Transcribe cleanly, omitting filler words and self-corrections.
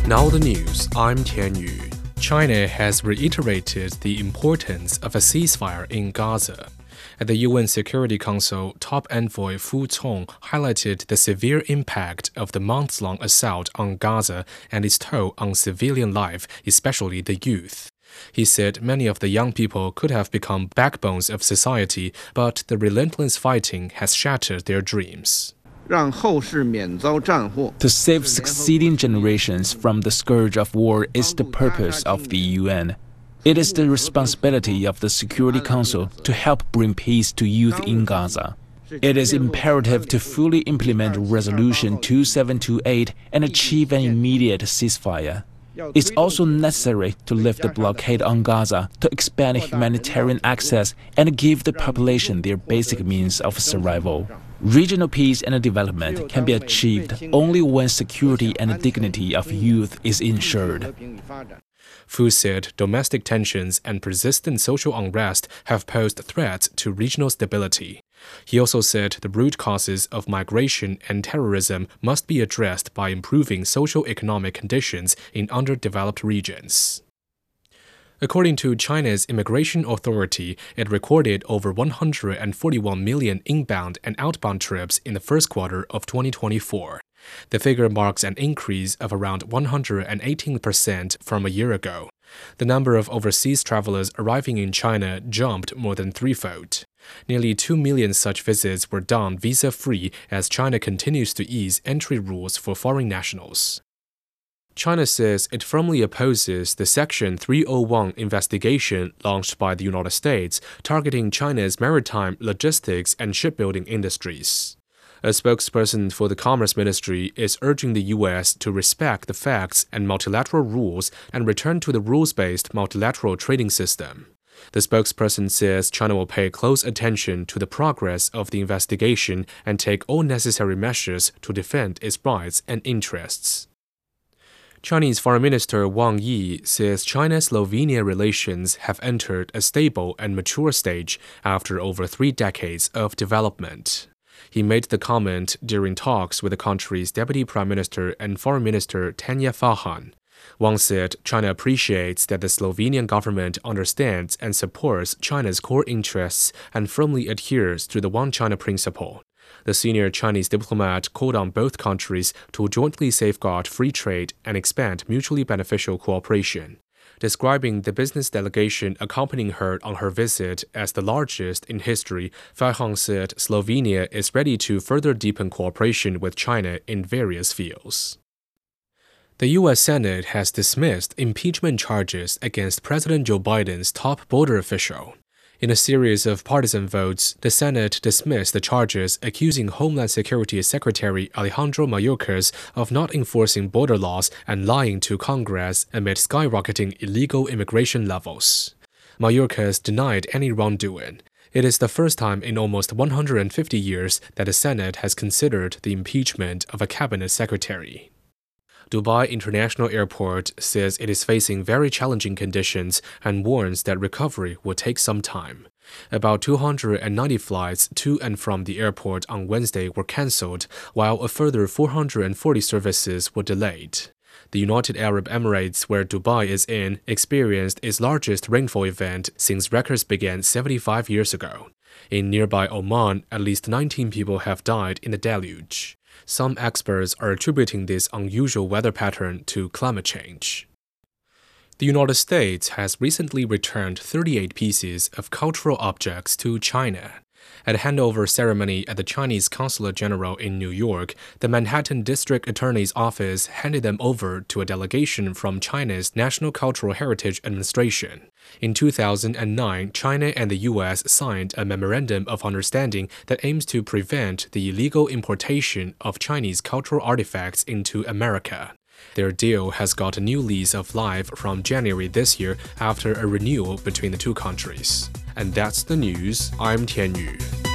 Now the news, I'm Tian Yu. China has reiterated the importance of a ceasefire in Gaza. At the UN Security Council, top envoy Fu Cong highlighted the severe impact of the months-long assault on Gaza and its toll on civilian life, especially the youth. He said many of the young people could have become backbones of society, but the relentless fighting has shattered their dreams. To save succeeding generations from the scourge of war is the purpose of the UN. It is the responsibility of the Security Council to help bring peace to youth in Gaza. It is imperative to fully implement Resolution 2728 and achieve an immediate ceasefire. It's also necessary to lift the blockade on Gaza, to expand humanitarian access, and give the population their basic means of survival. Regional peace and development can be achieved only when security and dignity of youth is ensured. Fu said domestic tensions and persistent social unrest have posed threats to regional stability. He also said the root causes of migration and terrorism must be addressed by improving socio-economic conditions in underdeveloped regions. According to China's Immigration Authority, it recorded over 141 million inbound and outbound trips in the first quarter of 2024. The figure marks an increase of around 118% from a year ago. The number of overseas travelers arriving in China jumped more than threefold. Nearly 2 million such visits were done visa-free as China continues to ease entry rules for foreign nationals. China says it firmly opposes the Section 301 investigation launched by the United States targeting China's maritime, logistics, and shipbuilding industries. A spokesperson for the Commerce Ministry is urging the U.S. to respect the facts and multilateral rules and return to the rules-based multilateral trading system. The spokesperson says China will pay close attention to the progress of the investigation and take all necessary measures to defend its rights and interests. Chinese Foreign Minister Wang Yi says China-Slovenia relations have entered a stable and mature stage after over 3 decades of development. He made the comment during talks with the country's Deputy Prime Minister and Foreign Minister Tanya Fajon. Wang said China appreciates that the Slovenian government understands and supports China's core interests and firmly adheres to the One China principle. The senior Chinese diplomat called on both countries to jointly safeguard free trade and expand mutually beneficial cooperation. Describing the business delegation accompanying her on her visit as the largest in history, Fajon said Slovenia is ready to further deepen cooperation with China in various fields. The U.S. Senate has dismissed impeachment charges against President Joe Biden's top border official. In a series of partisan votes, the Senate dismissed the charges accusing Homeland Security Secretary Alejandro Mayorkas of not enforcing border laws and lying to Congress amid skyrocketing illegal immigration levels. Mayorkas denied any wrongdoing. It is the first time in almost 150 years that the Senate has considered the impeachment of a cabinet secretary. Dubai International Airport says it is facing very challenging conditions and warns that recovery will take some time. About 290 flights to and from the airport on Wednesday were cancelled, while a further 440 services were delayed. The United Arab Emirates, where Dubai is in, experienced its largest rainfall event since records began 75 years ago. In nearby Oman, at least 19 people have died in the deluge. Some experts are attributing this unusual weather pattern to climate change. The United States has recently returned 38 pieces of cultural objects to China. At a handover ceremony at the Chinese Consulate General in New York, the Manhattan District Attorney's Office handed them over to a delegation from China's National Cultural Heritage Administration. In 2009, China and the U.S. signed a Memorandum of Understanding that aims to prevent the illegal importation of Chinese cultural artifacts into America. Their deal has got a new lease of life from January this year after a renewal between the two countries. And that's the news. I'm Tian Yu.